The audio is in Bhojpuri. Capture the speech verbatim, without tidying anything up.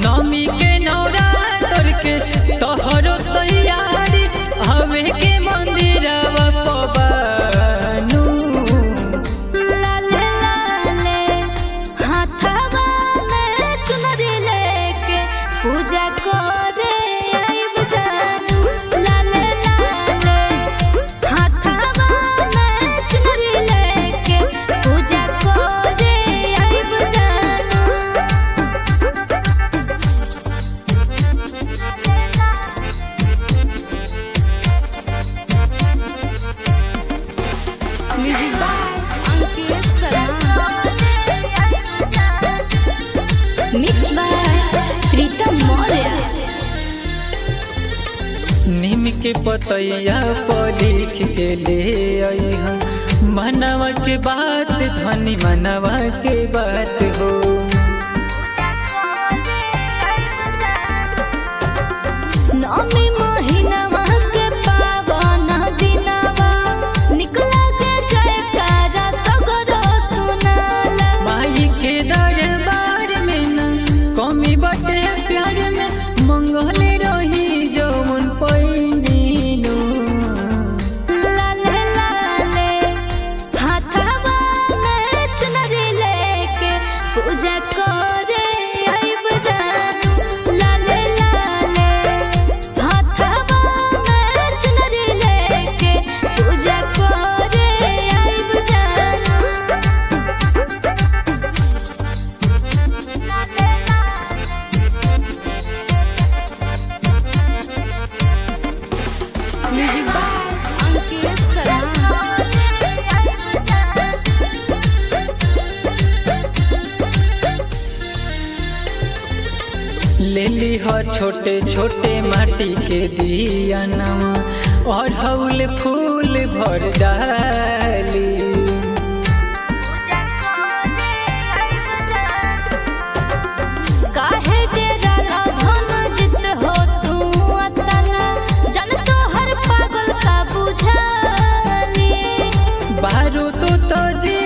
नमी के नौरा तोर के तोहरो तैयारी हवे के मंदिरवा पबानू लाले लाले हाथवा में चुनरी लेके पूजा करे आइब जानू लाले लाले हाथवा में चुनरी लेके पूजा करे आइब जानू music by Ankit Sharma mix by Pritam Maurya नीम के पतैया पर लिख के ले अइहा मनवा के बात धनी मनवा के बात हो नौमी महीनावा के पावन दिनवा निकला के जयकारा सगरो सुनाला माई के दरबार में ना कमी बटे प्यार में मंगल रही जौन पैनीनो लाले लाले हाथवा में चुनरी लेके पूजा करे आइब जानू लाले लाले हाथवा में चुनरी लेके पूजा करे आइब जानू म्यूजिक बाय अंकित शर्मा ले ली हो छोटे छोटे माटी के दिया नवा और हौल फूल भर डाली काहे डेरा लभन जित हो तू अतना जन तो हर पागल का बुझानी बारू तो तो जी